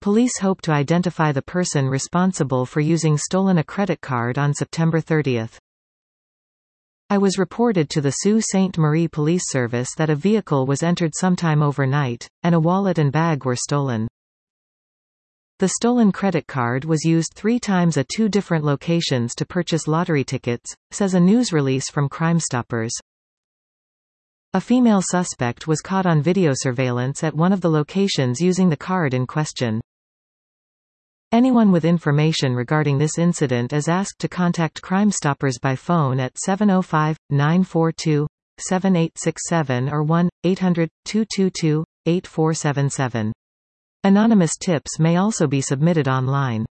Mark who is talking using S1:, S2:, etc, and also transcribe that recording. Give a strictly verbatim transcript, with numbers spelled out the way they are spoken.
S1: Police hope to identify the person responsible for using stolen a credit card on September thirtieth. I was reported to the Sault Ste. Marie Police Service that a vehicle was entered sometime overnight, and a wallet and bag were stolen. The stolen credit card was used three times at two different locations to purchase lottery tickets, says a news release from Crime Stoppers. A female suspect was caught on video surveillance at one of the locations using the card in question. Anyone with information regarding this incident is asked to contact Crime Stoppers by phone at seven oh five, nine four two, seven eight six seven or one eight hundred, two two two, eight four seven seven. Anonymous tips may also be submitted online.